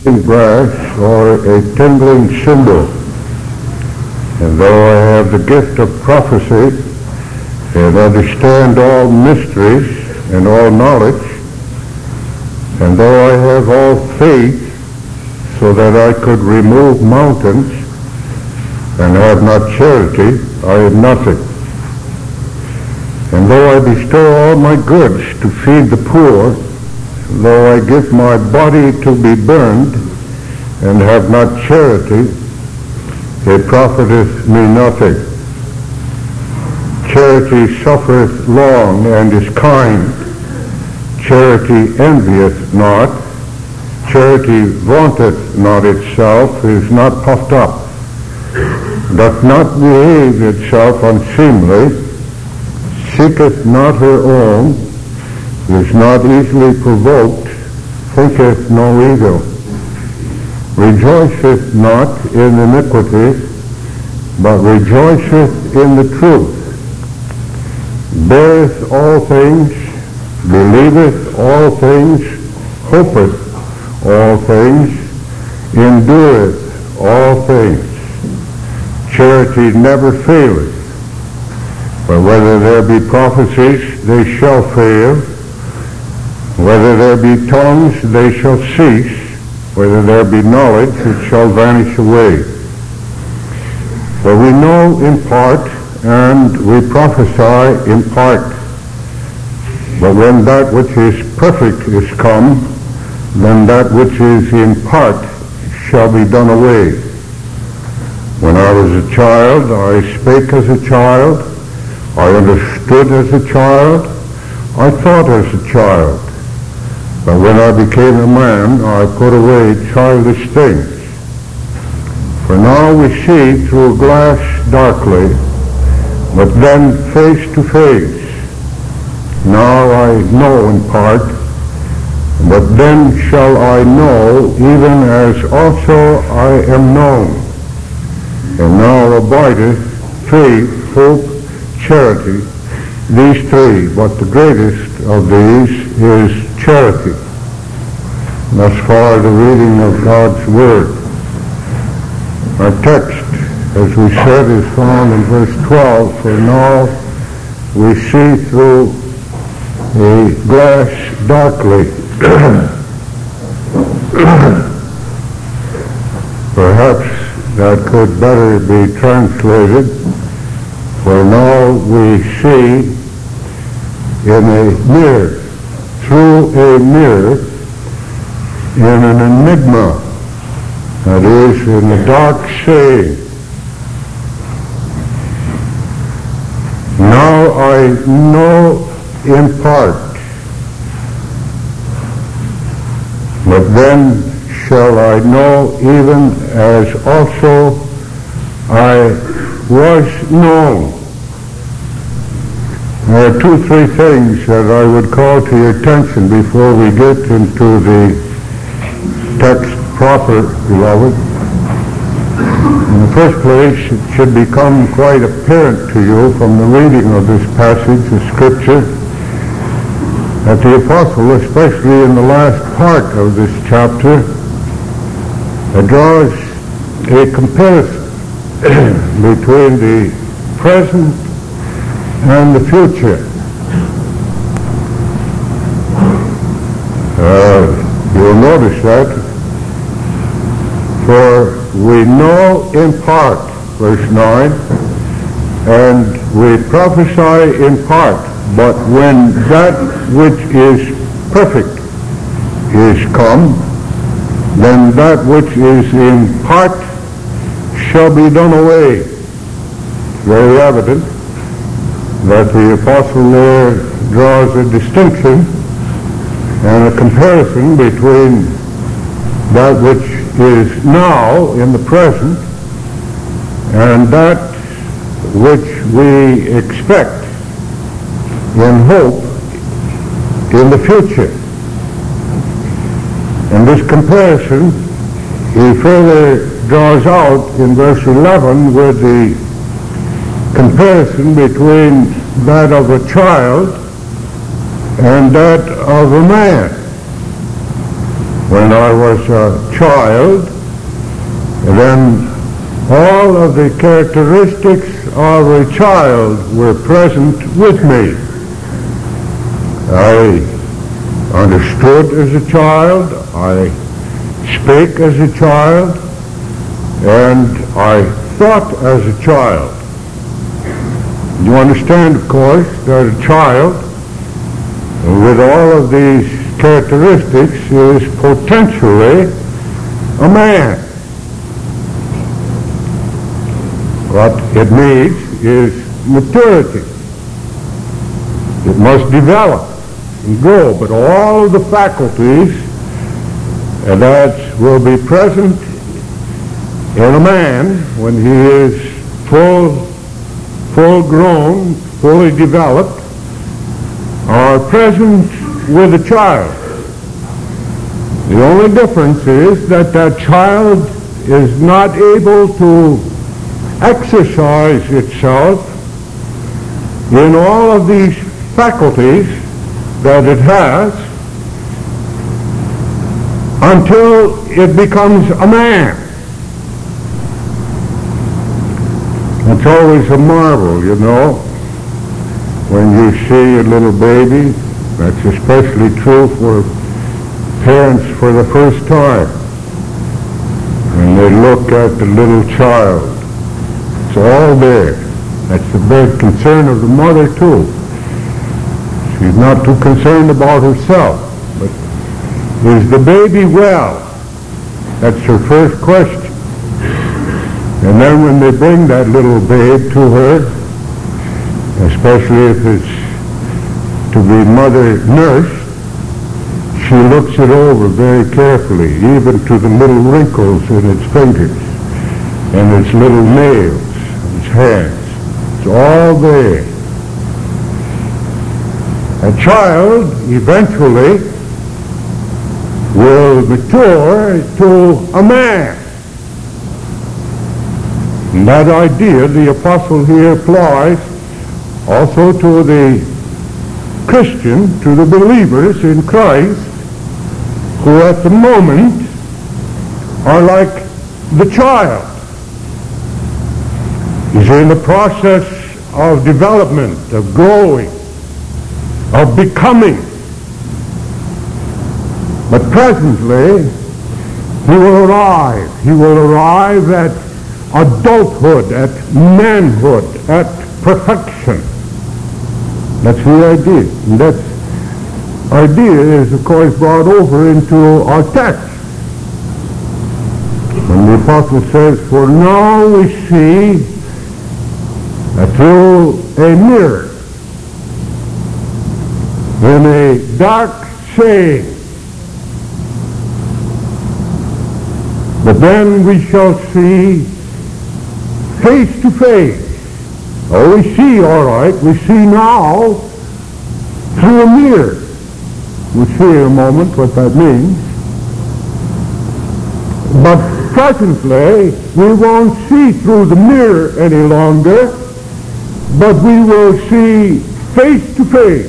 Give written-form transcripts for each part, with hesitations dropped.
brass or a tingling cymbal. And though I have the gift of prophecy and understand all mysteries and all knowledge, and though I have all faith so that I could remove mountains and have not charity, I am nothing. And though I bestow all my goods to feed the poor, though I give my body to be burned and have not charity, it profiteth me nothing. Charity suffereth long and is kind. Charity envieth not. Charity vaunteth not itself, is not puffed up, doth not behave itself unseemly, seeketh not her own, is not easily provoked, thinketh no evil, rejoiceth not in iniquity, but rejoiceth in the truth, beareth all things, believeth all things, hopeth all things, endureth all things. Charity never faileth, but whether there be prophecies, they shall fail. Whether there be tongues, they shall cease. Whether there be knowledge, it shall vanish away. For we know in part, and we prophesy in part. But when that which is perfect is come, then that which is in part shall be done away. When I was a child, I spake as a child, I understood as a child, I thought as a child. But when I became a man, I put away childish things. For now we see through a glass darkly, but then face to face. Now I know in part, but then shall I know, even as also I am known. And now abideth faith, hope, charity, these three, but the greatest of these is charity. Thus far the reading of God's Word. Our text, as we said, is found in verse 12. For now we see through a glass darkly. Perhaps that could better be translated, for now we see in a mirror, through a mirror, in an enigma, that is, in the dark saying. Now I know in part, but then shall I know even as also I was known. There are three things that I would call to your attention before we get into the text proper, beloved. In the first place, it should become quite apparent to you from the reading of this passage of Scripture that the apostle, especially in the last part of this chapter, draws a comparison between the present and the future. You'll notice that. For we know in part, verse 9, and we prophesy in part, but when that which is perfect is come, then that which is in part shall be done away. It's very evident that the apostle there draws a distinction and a comparison between that which is now in the present and that which we expect in hope in the future. And this comparison he further draws out in verse 11 with the comparison between that of a child and that of a man. when I was a child, and then all of the characteristics of a child were present with me. I understood as a child, I spake as a child, and I thought as a child. You understand, of course, that a child with all of these characteristics is potentially a man. What it needs is maturity. It must develop and grow, but all of the faculties that will be present in a man when he is full grown, fully developed, are present with a child. The only difference is that that child is not able to exercise itself in all of these faculties that it has until it becomes a man. It's always a marvel, you know, when you see a little baby. That's especially true for parents for the first time. When they look at the little child, it's all there. That's the big concern of the mother too. She's not too concerned about herself, but is the baby well? That's her first question. And then when they bring that little babe to her, especially if it's to be mother nursed, she looks it over very carefully, even to the little wrinkles in its fingers and its little nails, its hands. It's all there. A child eventually will mature to a man. And that idea the apostle here applies also to the Christian, to the believers in Christ, who at the moment are like the child. He's in the process of development, of growing, of becoming. But presently, he will arrive. He will arrive at adulthood, at manhood, at perfection. That's the idea. And that idea is, of course, brought over into our text. When the apostle says, "For now we see through a mirror, in a dark shade, but then we shall see face to face." Oh, we see, all right. We see now through a mirror. We'll see in a moment what that means. But presently, we won't see through the mirror any longer, but we will see face to face.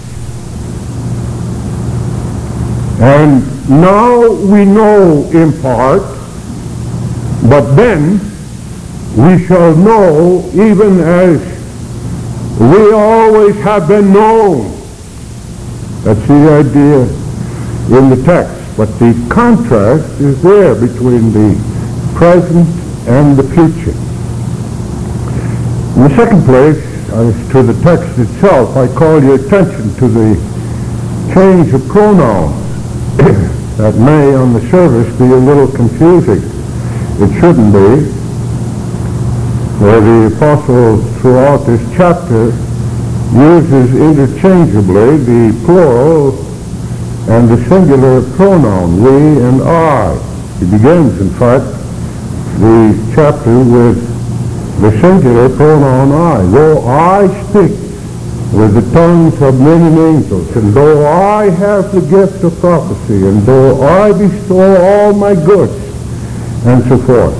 And now we know in part, but then we shall know even as we always have been known. That's the idea in the text. But the contrast is there between the present and the future. In the second place, as to the text itself, I call your attention to the change of pronouns. That may on the surface be a little confusing. It shouldn't be. Where the apostle throughout this chapter uses interchangeably the plural and the singular pronoun, we and I. He begins, in fact, the chapter with the singular pronoun I. Though I speak with the tongues of men and angels, and though I have the gift of prophecy, and though I bestow all my goods, and so forth.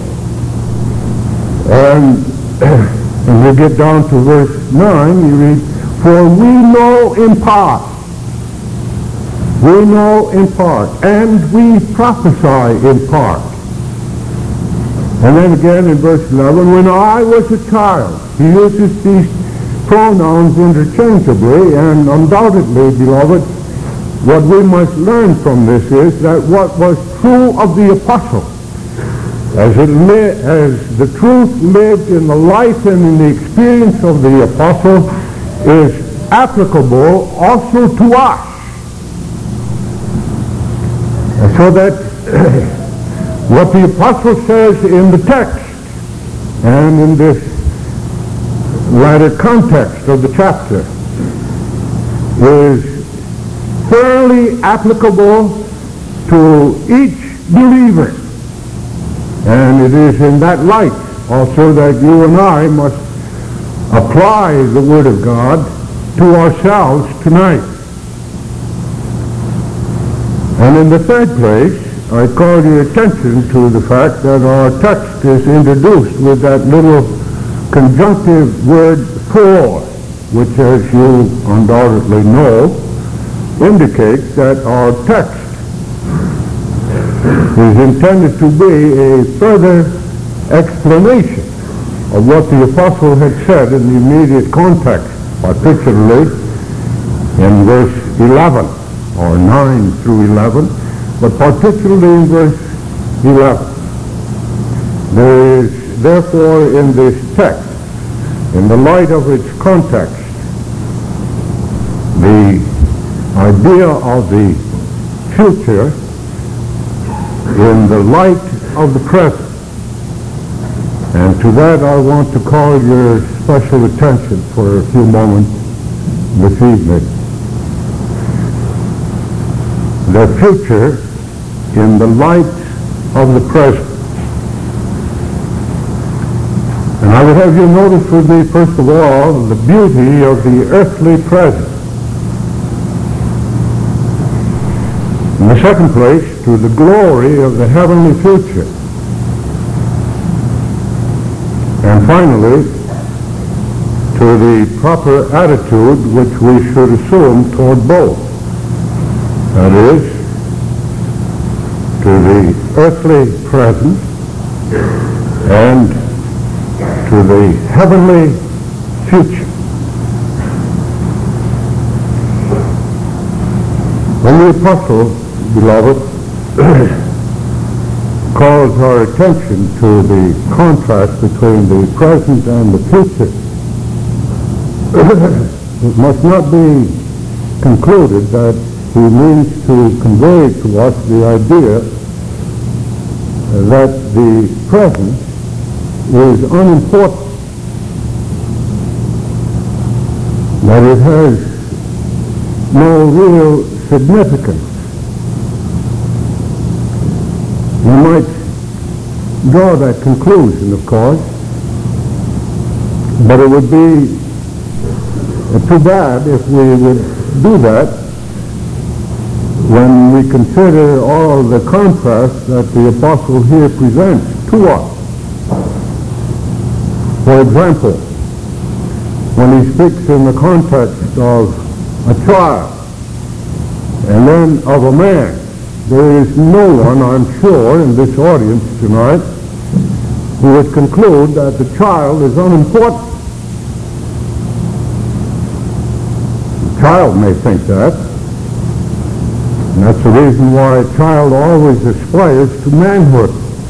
And when we get down to verse 9, you read, "For we know in part." We know in part, and we prophesy in part. And then again in verse 11, when I was a child, he uses these pronouns interchangeably, and undoubtedly, beloved, what we must learn from this is that what was true of the apostle, as the truth lived in the life and in the experience of the apostle, is applicable also to us. So that what the apostle says in the text and in this latter context of the chapter is thoroughly applicable to each believer. And it is in that light also that you and I must apply the Word of God to ourselves tonight. And in the third place, I call your attention to the fact that our text is introduced with that little conjunctive word for, which, as you undoubtedly know, indicates that our text is intended to be a further explanation of what the apostle had said in the immediate context, particularly in verse 11, or 9 through 11, but particularly in verse 11. There is therefore in this text, in the light of its context, the idea of the future in the light of the present. And to that I want to call your special attention for a few moments this evening. The future in the light of the present. And I would have you notice with me, first of all, the beauty of the earthly present. In the second place, to the glory of the heavenly future. And finally, to the proper attitude which we should assume toward both. That is, to the earthly present and to the heavenly future. When the apostle, beloved, calls our attention to the contrast between the present and the future, it must not be concluded that he means to convey to us the idea that the present is unimportant, that it has no real significance. You might draw that conclusion, of course, but it would be too bad if we would do that when we consider all the contrast that the apostle here presents to us. For example, when he speaks in the context of a child and then of a man, there is no one, I'm sure, in this audience tonight who would conclude that the child is unimportant. The child may think that. And that's the reason why a child always aspires to manhood.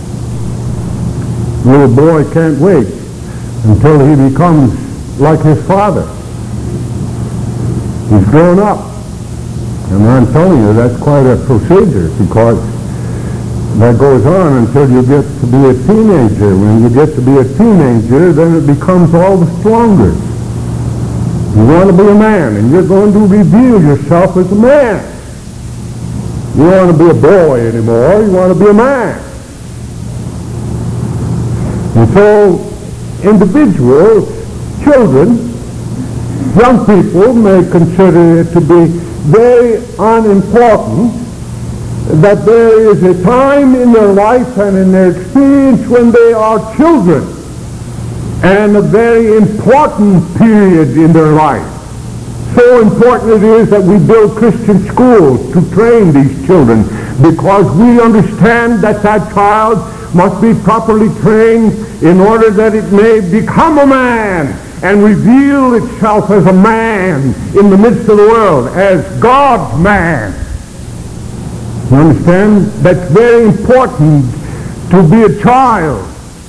The little boy can't wait until he becomes like his father. He's grown up. And I'm telling you, that's quite a procedure, because that goes on until you get to be a teenager. When you get to be a teenager, then it becomes all the stronger. You want to be a man, and you're going to reveal yourself as a man. You don't want to be a boy anymore, you want to be a man. And so individuals, children, young people may consider it to be very unimportant that there is a time in their life and in their experience when they are children, and a very important period in their life, so important it is that we build Christian schools to train these children, because we understand that that child must be properly trained in order that it may become a man and reveal itself as a man in the midst of the world, as God's man. You understand? That's very important to be a child.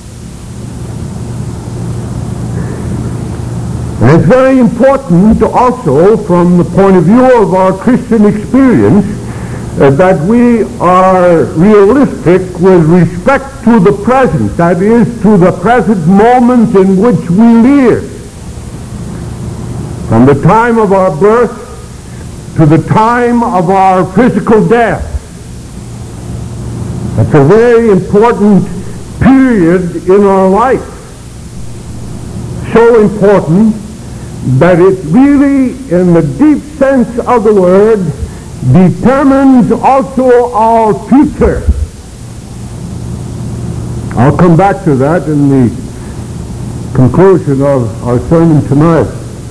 And it's very important also from the point of view of our Christian experience that we are realistic with respect to the present, that is, to the present moment in which we live. From the time of our birth to the time of our physical death. That's a very important period in our life. So important that it really, in the deep sense of the word, determines also our future. I'll come back to that in the conclusion of our sermon tonight.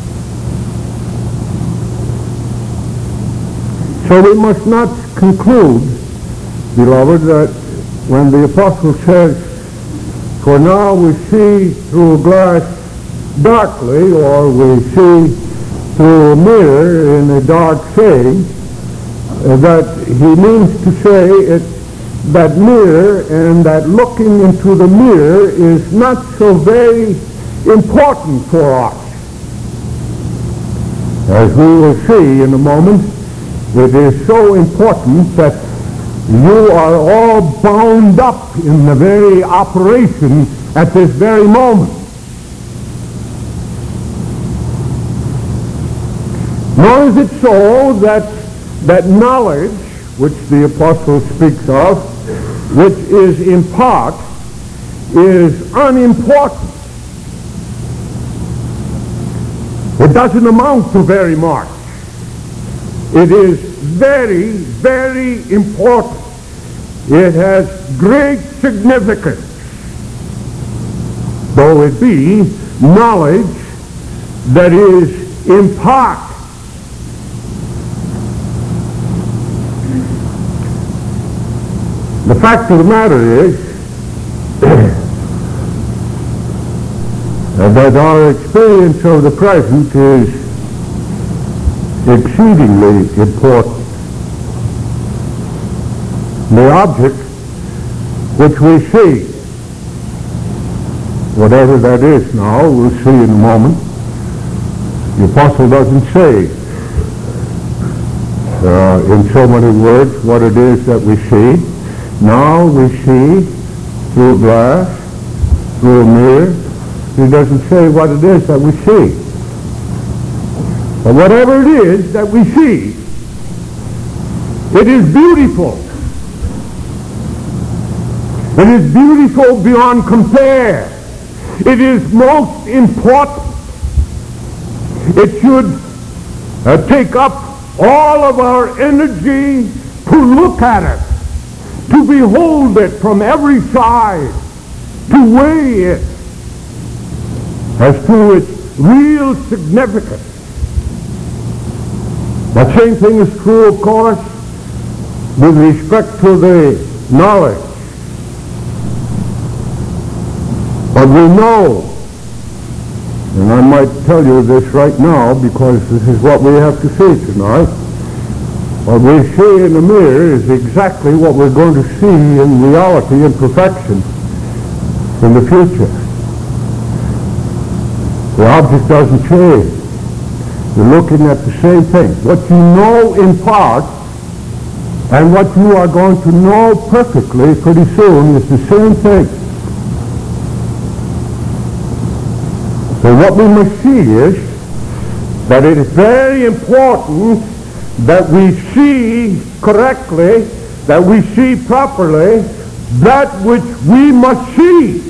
So we must not conclude, beloved, that when the apostle says, "For now we see through a glass darkly," or we see through a mirror in a dark setting, that he means to say that mirror and that looking into the mirror is not so very important for us. As we will see in a moment, it is so important that you are all bound up in the very operation at this very moment. Nor is it so that knowledge, which the apostle speaks of, which is in part, is unimportant. It doesn't amount to very much. It is very, very important. It has great significance, though it be knowledge that is in part. The fact of the matter is that our experience of the present is exceedingly important. The object which we see, whatever that is now, we'll see in a moment. The apostle doesn't say in so many words what it is that we see. Now we see through a glass, through a mirror. He doesn't say what it is that we see. But whatever it is that we see, it is beautiful. It is beautiful beyond compare. It is most important. It should take up all of our energy to look at it, to behold it from every side, to weigh it as to its real significance. The same thing is true, of course, with respect to the knowledge. But we know, and I might tell you this right now because this is what we have to see tonight, what we see in the mirror is exactly what we're going to see in reality and perfection in the future. The object doesn't change. You're looking at the same thing. What you know in part and what you are going to know perfectly pretty soon is the same thing. So what we must see is that it is very important that we see correctly, that we see properly that which we must see.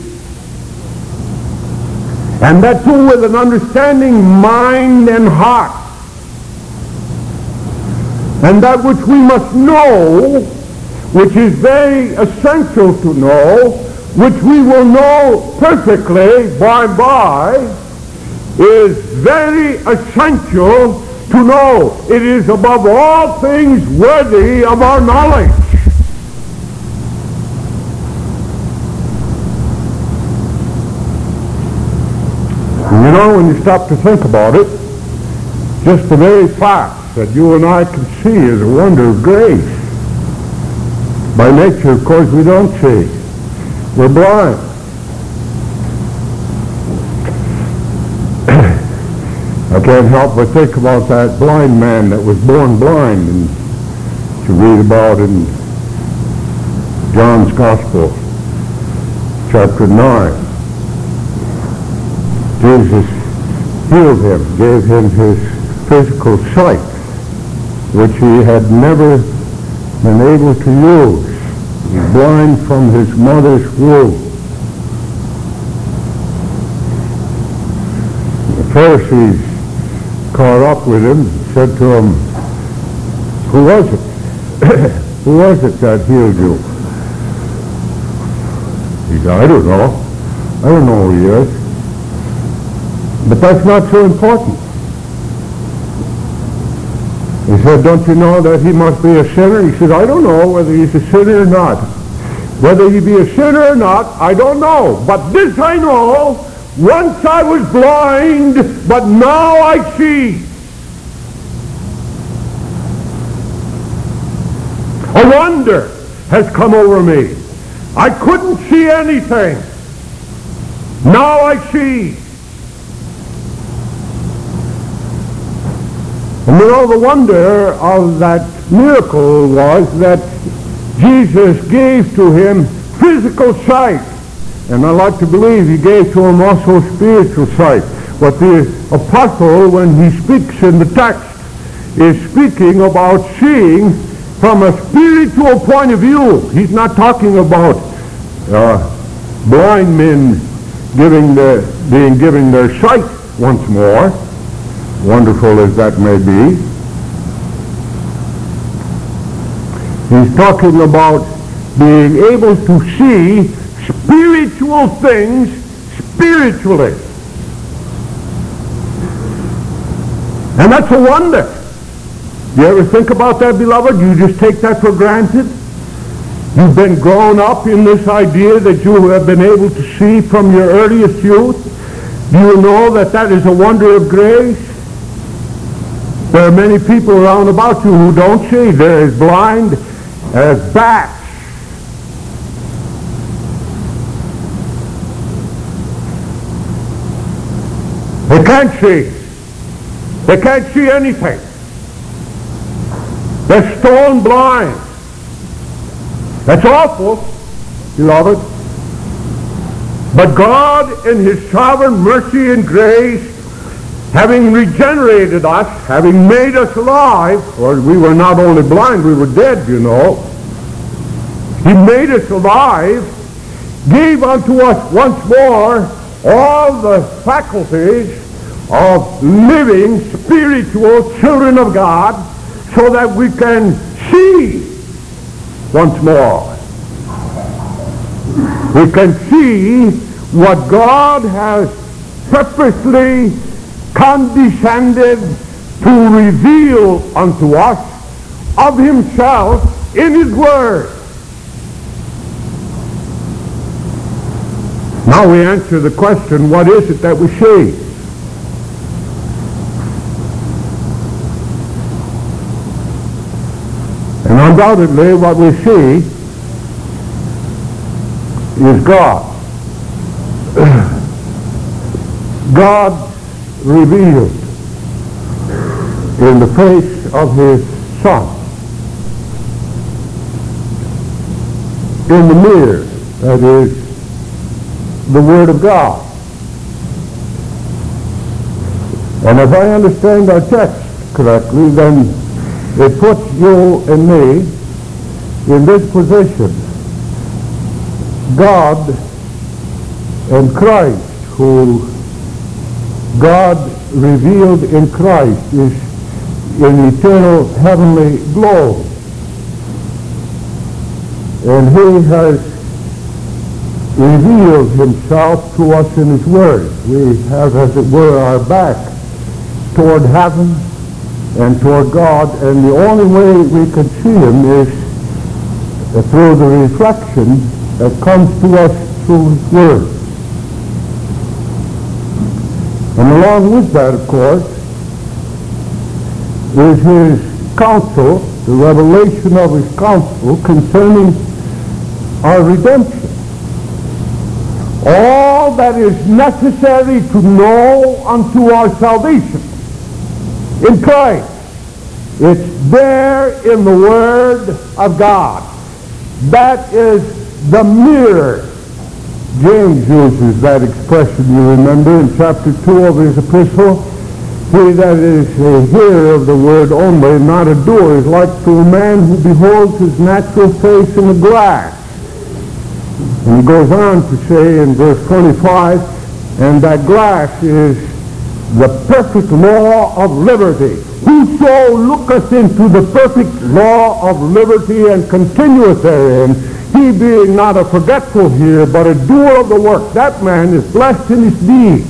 And that too with an understanding mind and heart. And that which we must know, which is very essential to know, which we will know perfectly by and by, is very essential to know. It is above all things worthy of our knowledge. And you know, when you stop to think about it, just the very fact that you and I can see is a wonder of grace. By nature, of course, we don't see. We're blind. I can't help but think about that blind man that was born blind, and you read about in John's Gospel, chapter 9. Jesus healed him, gave him his physical sight, which he had never been able to use. He was blind from his mother's womb. The Pharisees caught up with him and said to him, "Who was it? Who was it that healed you?" He said, "I don't know. I don't know who he is." But that's not so important. He said, "Don't you know that he must be a sinner?" He said, "I don't know whether he's a sinner or not. Whether he be a sinner or not, I don't know. But this I know, once I was blind, but now I see." A wonder has come over me. I couldn't see anything. Now I see. And you know, the wonder of that miracle was that Jesus gave to him physical sight. And I like to believe he gave to him also spiritual sight. But the apostle, when he speaks in the text, is speaking about seeing from a spiritual point of view. He's not talking about blind men being given their sight once more, wonderful as that may be. He's talking about being able to see spiritual things spiritually. And that's a wonder. You ever think about that, beloved? You just take that for granted? You've been grown up in this idea that you have been able to see from your earliest youth. Do you know that that is a wonder of grace? There are many people around about you who don't see. They're as blind as bats. They can't see. They can't see anything. They're stone blind. That's awful, beloved. But God, in his sovereign mercy and grace, having regenerated us, having made us alive, or we were not only blind, we were dead, you know. He made us alive, gave unto us once more all the faculties of living spiritual children of God, so that we can see once more. We can see what God has purposely condescended to reveal unto us of himself in his word. Now we answer the question, what is it that we see? And undoubtedly what we see is God. God revealed in the face of his Son, in the mirror that is the Word of God. And if I understand our text correctly, then it puts you and me in this position. God and Christ, who God revealed in Christ, is in eternal heavenly glory. And he has revealed himself to us in his word. We have, as it were, our back toward heaven, and toward God, and the only way we can see him is through the reflection that comes to us through his word. And along with that, of course, is his counsel, the revelation of his counsel concerning our redemption. All that is necessary to know unto our salvation in Christ. It's there in the Word of God. That is the mirror. James uses that expression, you remember, in chapter 2 of his epistle. He that is a hearer of the word only, not a doer, is like to a man who beholds his natural face in a glass. And he goes on to say in verse 25, and that glass is the perfect law of liberty. Whoso looketh into the perfect law of liberty and continueth therein, he being not a forgetful hearer, but a doer of the work, that man is blessed in his deed.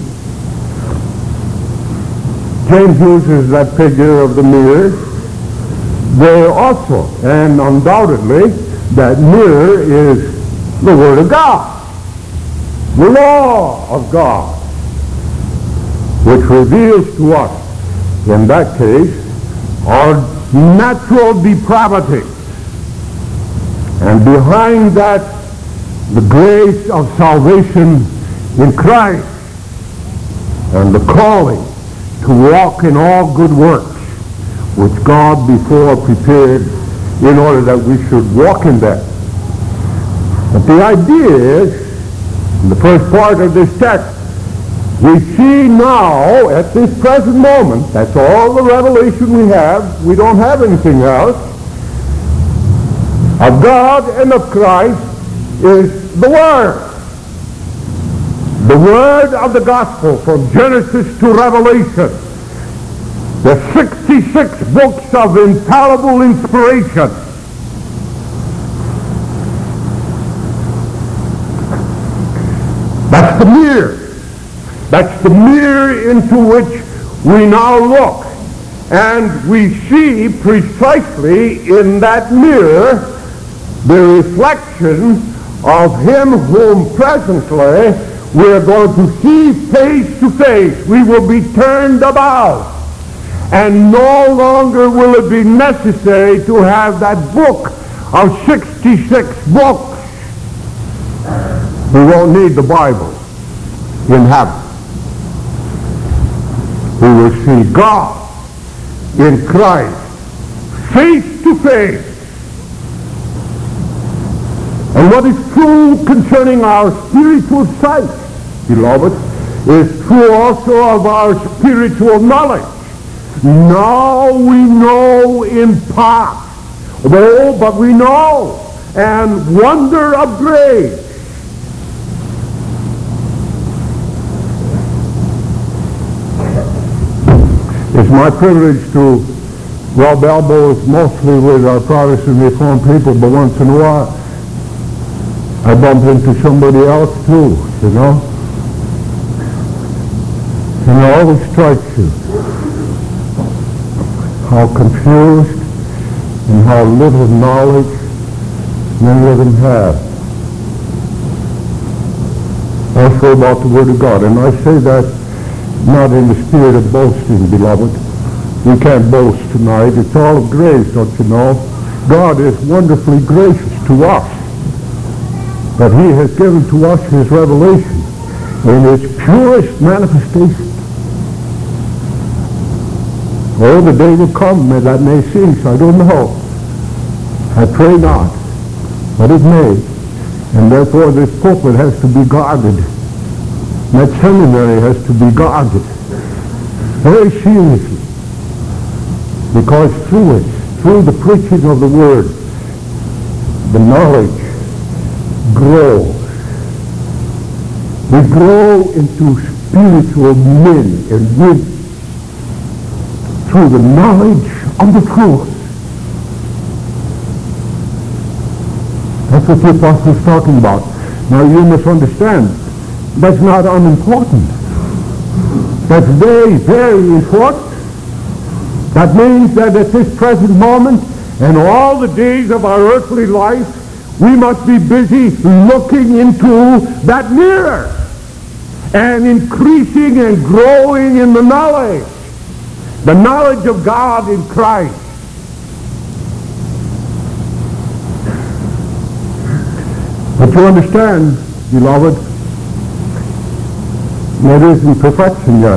James uses that figure of the mirror there also, and undoubtedly that mirror is the Word of God, the law of God, which reveals to us, in that case, our natural depravity. And behind that, the grace of salvation in Christ and the calling to walk in all good works, which God before prepared in order that we should walk in them. But the idea is, in the first part of this text, we see now, at this present moment, that's all the revelation we have, we don't have anything else, of God and of Christ is the Word. The Word of the Gospel from Genesis to Revelation. The 66 books of infallible inspiration. That's the mirror. That's the mirror into which we now look. And we see precisely in that mirror the reflection of him whom presently we are going to see face to face. We will be turned about. And no longer will it be necessary to have that book of 66 books. We won't need the Bible in heaven. We will see God in Christ face to face. And what is true concerning our spiritual sight, beloved, is true also of our spiritual knowledge. Now we know in part. Oh, but we know. And wonder of grace. It's my privilege to rub elbows mostly with our Protestant Reformed people, but once in a while I bump into somebody else too, you know. And it always strikes you how confused and how little knowledge many of them have. Also about the Word of God. And I say that not in the spirit of boasting, beloved. We can't boast tonight. It's all of grace, don't you know? God is wonderfully gracious to us. But he has given to us his revelation in its purest manifestation. Oh, the day will come that may cease. I don't know. I pray not. But it may. And therefore this pulpit has to be guarded. That seminary has to be guarded very seriously. Because through it, through the preaching of the Word, the knowledge grows. We grow into spiritual men and women through the knowledge of the truth. That's what the apostle is talking about. Now you must understand, that's not unimportant. That's very, very important. That means that at this present moment and all the days of our earthly life, we must be busy looking into that mirror and increasing and growing in the knowledge of God in Christ. But you understand, beloved, it isn't perfection yet.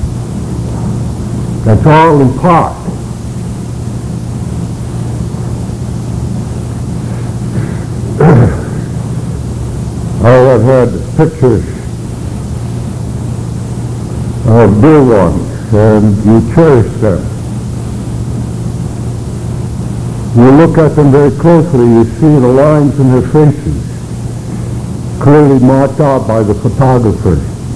That's all in part. I have had pictures of dear ones, and you cherish them. You look at them very closely, you see the lines in their faces, clearly marked out by the photographer.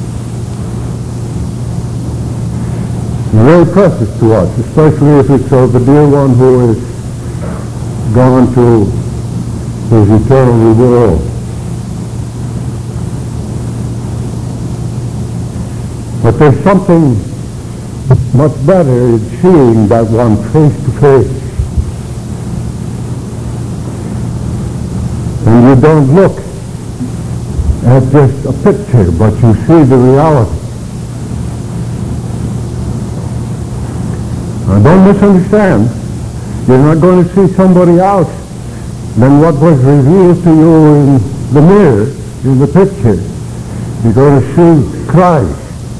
Very precious to us, especially if it's of the dear one who is gone to his eternal reward. But there's something much better in seeing that one face to face. And you don't look at just a picture, but you see the reality. Now don't misunderstand. You're not going to see somebody else than what was revealed to you in the mirror, in the picture. You're going to see Christ.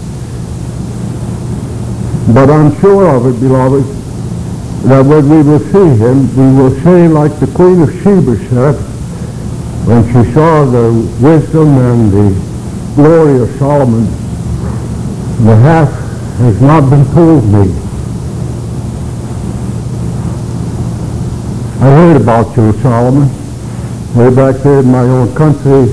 But I'm sure of it, beloved, that when we will see him, we will say like the Queen of Sheba said, when she saw the wisdom and the glory of Solomon, the half has not been told me. I heard about you, Solomon, way back there in my own country.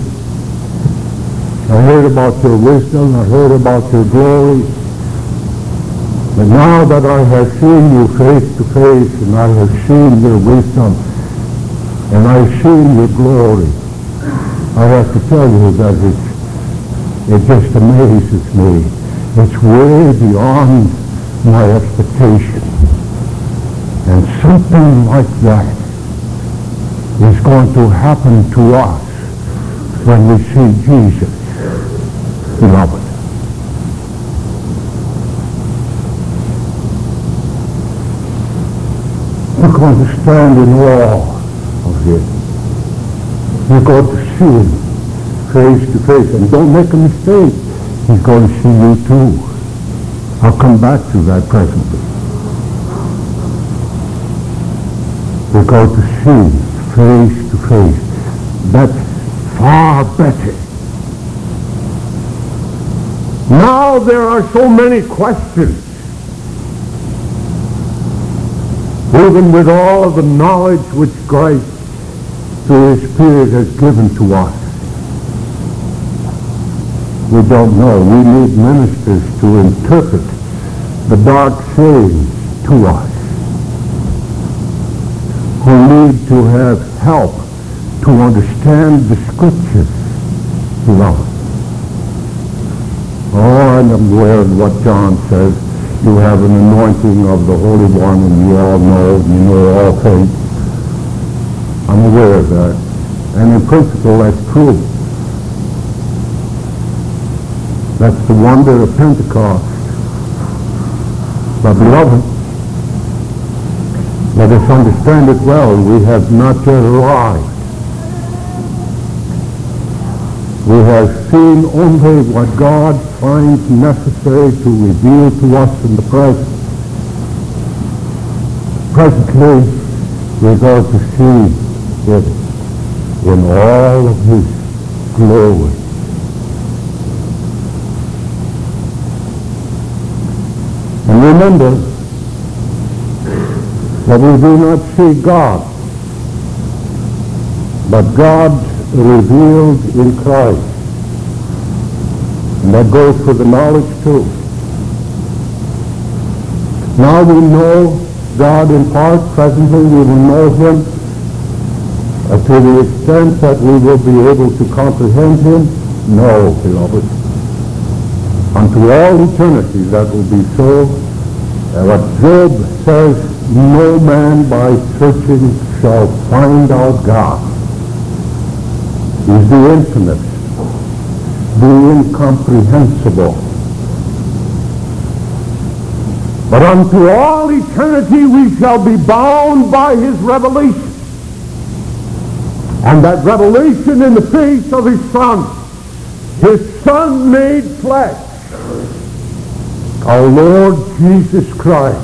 I heard about your wisdom, I heard about your glory. But now that I have seen you face to face, and I have seen your wisdom, and I have seen your glory, I have to tell you that it just amazes me. It's way beyond my expectation. And something like that is going to happen to us when we see Jesus, beloved. We're going to stand in awe of him. You're going to see him face to face. And don't make a mistake. He's going to see you too. I'll come back to that presently. We're going to see face to face. That's far better. Now there are so many questions. Even with all of the knowledge which Christ through his Spirit has given to us, we don't know. We need ministers to interpret the dark sayings to us, who need to have help to understand the Scriptures, beloved. Oh, and I'm aware of what John says. You have an anointing of the Holy One, and you all know all things. I'm aware of that. And in principle, that's true. That's the wonder of Pentecost. But beloved, let us understand it well. We have not yet arrived. We have seen only what God finds necessary to reveal to us in the present. Presently, we're going to see it in all of his glory. And remember that we do not see God, but God revealed in Christ. And that goes for the knowledge too. Now we know God in part. Presently we will know him to the extent that we will be able to comprehend him. No, beloved. Unto all eternity that will be so. And what Job says, no man by searching shall find out God. He's the infinite, the incomprehensible. But unto all eternity we shall be bound by his revelation. And that revelation in the face of his Son made flesh, our Lord Jesus Christ.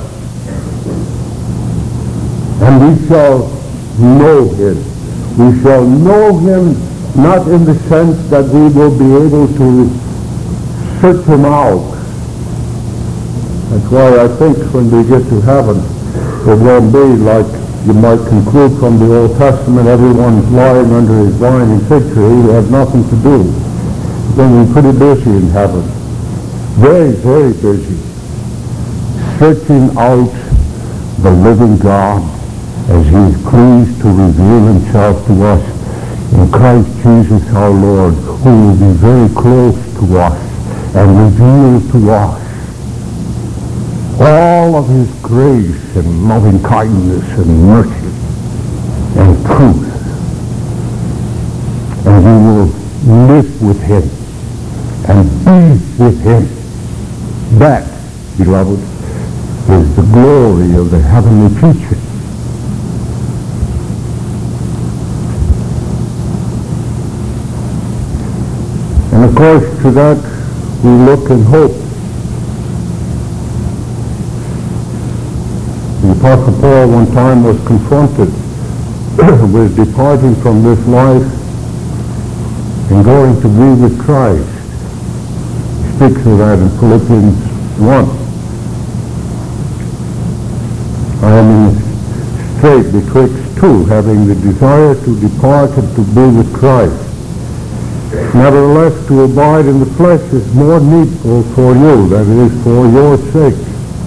And we shall know him. We shall know him not in the sense that we will be able to search him out. That's why I think when we get to heaven, it won't be like you might conclude from the Old Testament, everyone's lying under his vine and fig tree, they have nothing to do. It's going to be pretty busy in heaven. Very, very busy. Searching out the living God as he is pleased to reveal himself to us in Christ Jesus our Lord, who will be very close to us and reveal to us all of his grace and loving kindness and mercy and truth. And we will live with him and be with him. That, beloved, is the glory of the heavenly future. And of course, to that we look in hope. The Apostle Paul one time was confronted with departing from this life and going to be with Christ. He speaks of that in Philippians 1. I am in the strait betwixt two, having the desire to depart and to be with Christ. Nevertheless, to abide in the flesh is more needful for you, that is, for your sake.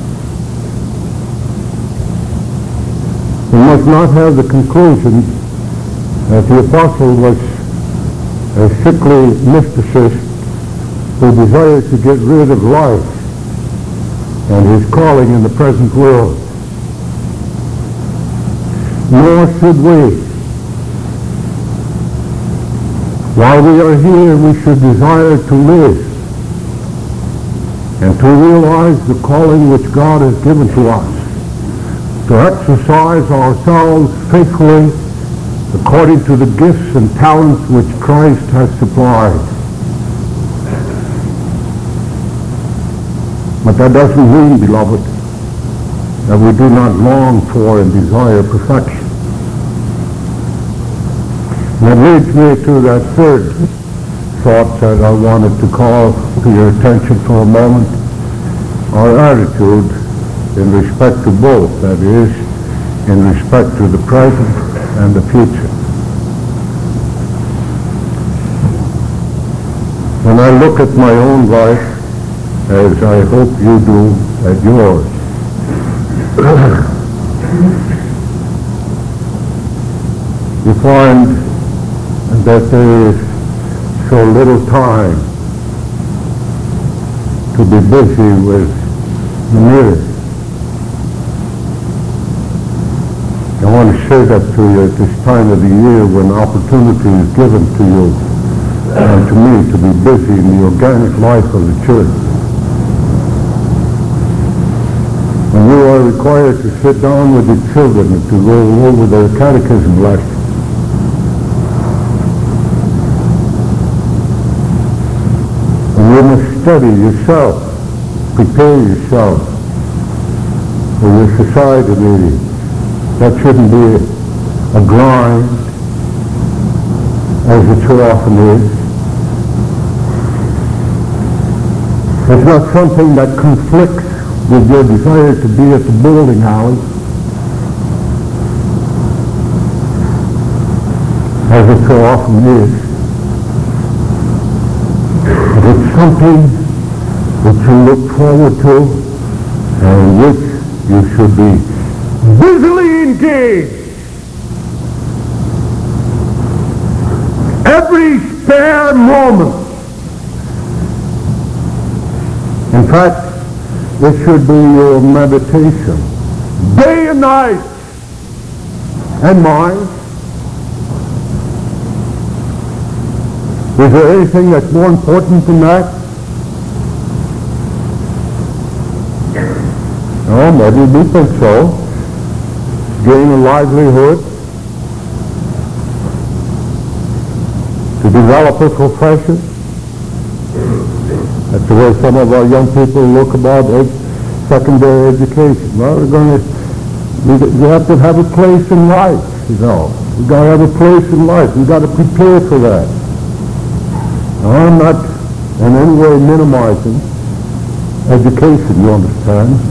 We must not have the conclusion that the apostle was a sickly mysticist who desired to get rid of life and his calling in the present world. Nor should we. While we are here, we should desire to live and to realize the calling which God has given to us, to exercise ourselves faithfully according to the gifts and talents which Christ has supplied. But that doesn't mean, beloved, that we do not long for and desire perfection. That leads me to that third thought that I wanted to call to your attention for a moment, our attitude in respect to both, that is, in respect to the present and the future. When I look at my own life, as I hope you do at yours, you find that there is so little time to be busy with the mirror. I want to say that to you at this time of the year when opportunity is given to you and to me to be busy in the organic life of the church. When you are required to sit down with the children and to go over their catechism lesson, you must study yourself, prepare yourself for your society meeting. That shouldn't be a grind, as it so often is. It's not something that conflicts with your desire to be at the bowling alley, as it so often is. It's something which you look forward to and which you should be busily engaged. Every spare moment. In fact, It should be your meditation, day and night, and mine. Is there anything that's more important than that? No, maybe we think so. Gain a livelihood, to develop a profession. That's the way some of our young people look about secondary education. Well, you have to have a place in life, you know. You've got to have a place in life. You've got to prepare for that. Now, I'm not in any way minimizing education, you understand.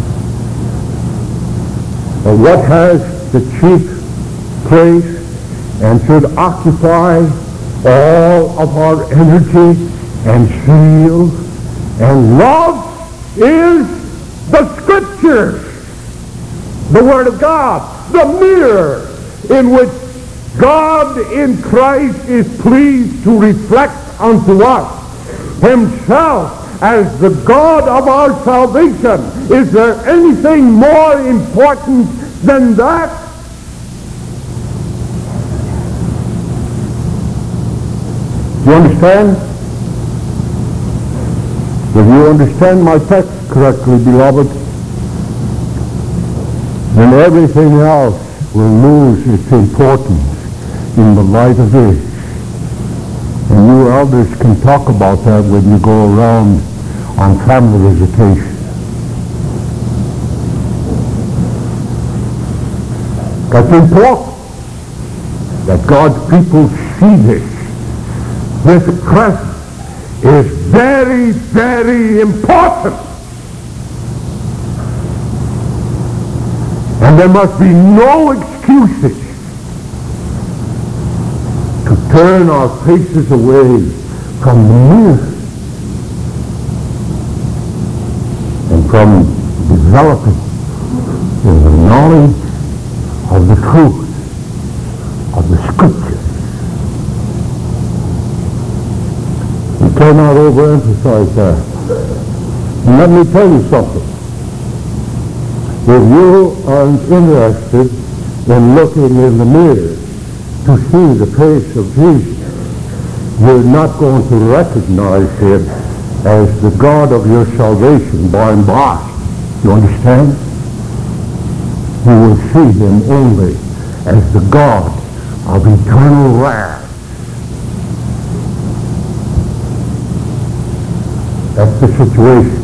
But what has the chief place and should occupy all of our energy and zeal and love is the Scriptures, the Word of God, the mirror in which God in Christ is pleased to reflect unto us Himself as the God of our salvation. Is there anything more important than that? Do you understand? If you understand my text correctly, beloved, then everything else will lose its importance in the light of this. And you elders can talk about that when you go around on family visitation. That's important that God's people see this. This presence is very, very important. And there must be no excuses to turn our faces away from the mirror and from developing in the knowledge of the truth of the Scriptures. We cannot overemphasize that. And let me tell you something. If you aren't interested in looking in the mirror to see the face of Jesus, you're not going to recognize Him as the God of your salvation by and by. You understand? You will see Him only as the God of eternal wrath. That's the situation.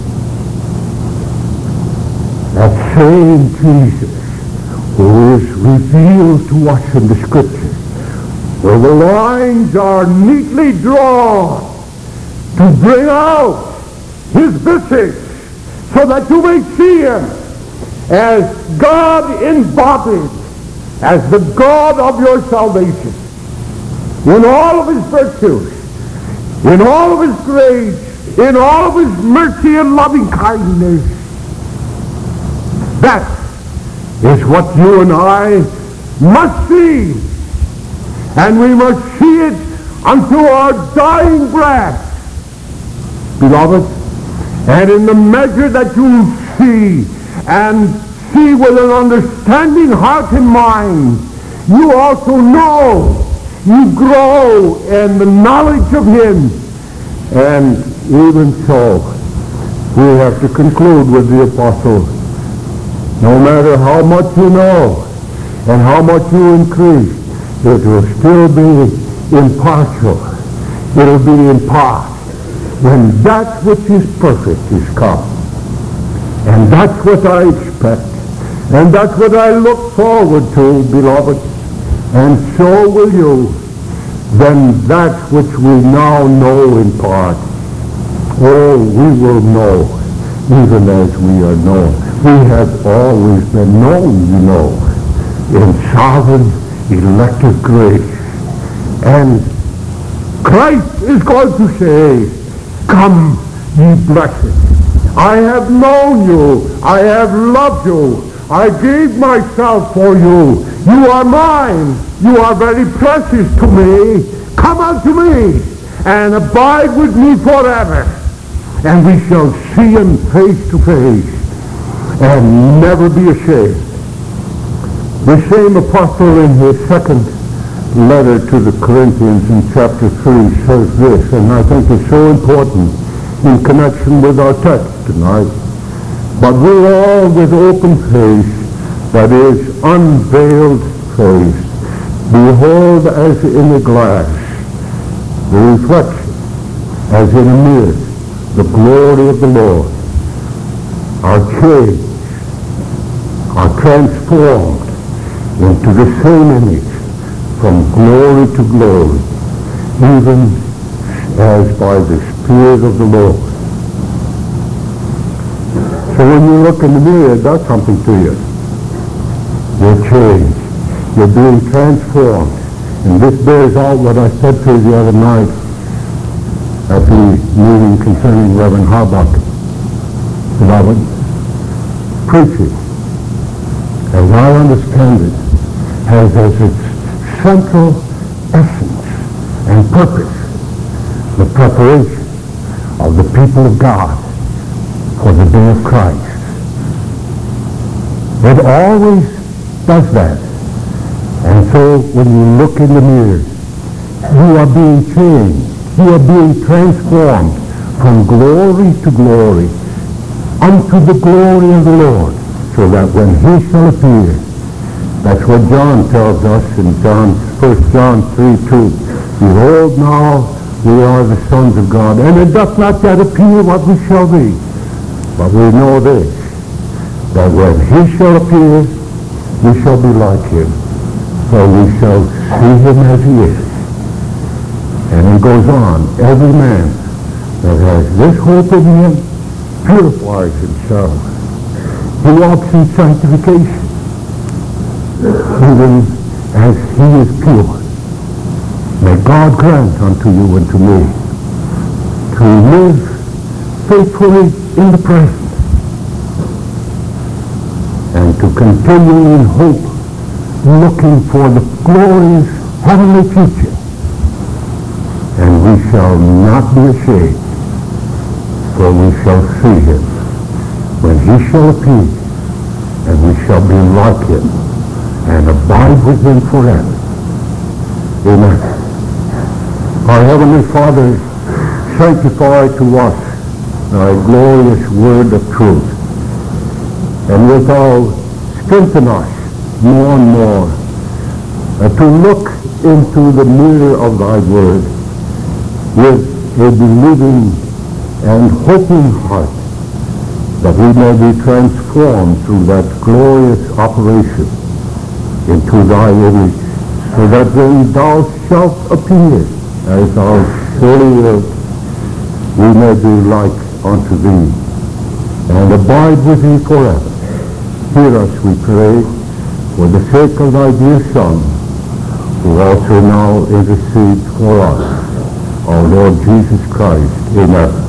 That same Jesus who is revealed to us in the Scriptures, where the lines are neatly drawn to bring out His message so that you may see Him as God embodied, as the God of your salvation, in all of His virtues, in all of His grace, in all of His mercy and loving kindness. That is what you and I must see. And we must see it unto our dying breath, beloved. And in the measure that you see, and see with an understanding heart and mind, you also know, you grow in the knowledge of Him. And even so, we have to conclude with the apostle, no matter how much you know and how much you increase, it will still be impartial. It will be in part when that which is perfect is come. And that's what I expect. And that's what I look forward to, beloved. And so will you. Then that which we now know in part, oh, we will know even as we are known. We have always been known, you know, in sovereign elective grace. And Christ is going to say, come, ye blessed. I have known you. I have loved you. I gave myself for you. You are mine. You are very precious to me. Come unto me and abide with me forever. And we shall see Him face to face. and never be ashamed. The same apostle in his second letter to the Corinthians in chapter 3 says this, and I think it's so important in connection with our text tonight. But we all with open face, that is, unveiled face, behold as in a glass, the reflection as in a mirror, the glory of the Lord, are changed, are transformed into the same image from glory to glory, even as by the Spirit of the Lord. So when you look in the mirror, it does something to you. You're changed. You're being transformed. And this bears out what I said to you the other night at the meeting concerning Reverend Harbach. Beloved, preaching, as I understand it, has as its central essence and purpose the preparation of the people of God for the day of Christ. It always does that. And so when you look in the mirror, you are being changed. You are being transformed from glory to glory unto the glory of the Lord, so that when he shall appear, that's what John tells us in 1 John 3:2. Behold, now we are the sons of God, and it doth not yet appear what we shall be. But we know this, that when he shall appear, we shall be like him, for we shall see him as he is. And he goes on, every man that has this hope in him purifies himself. He walks in sanctification, even as he is pure. May God grant unto you and to me to live faithfully in the present and to continue in hope, looking for the glorious heavenly future. And we shall not be ashamed, for we shall see him when he shall appear, and we shall be like him and abide with him forever. Amen. Our Heavenly Father, sanctify to us thy glorious word of truth, and wilt thou strengthen us more and more to look into the mirror of thy word with a believing and hoping heart, that we may be transformed through that glorious operation into thy image, so that when thou shalt appear, as thou surely wilt, we may be like unto thee, and abide with thee forever. Hear us, we pray, for the sake of thy dear Son, who also now intercedes for us, our Lord Jesus Christ. Amen.